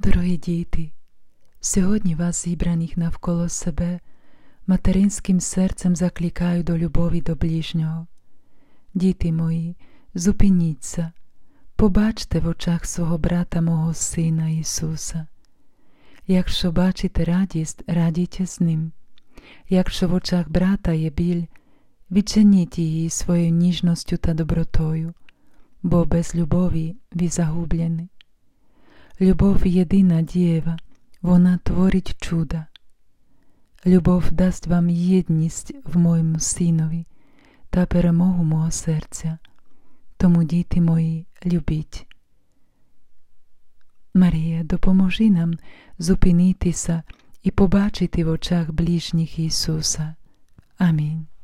Дорогі діти, сьогодні вас, зібраних навколо себе, материнським серцем закликаю до любові до ближнього. Діти мої, зупиніться, побачте в очах свого брата, мого Сина Ісуса. Якщо бачите радість, радійте з Ним. Якщо в очах брата є біль, відчиніть її своєю ніжністю та добротою, бо без любові ви загублені. Любов єдина дієва, вона творить чуда. Любов дасть вам єдність в моєму Синові та перемогу мого серця. Тому, діти мої, любіть. Марія, допоможи нам зупинитися і побачити в очах ближніх Ісуса. Амінь.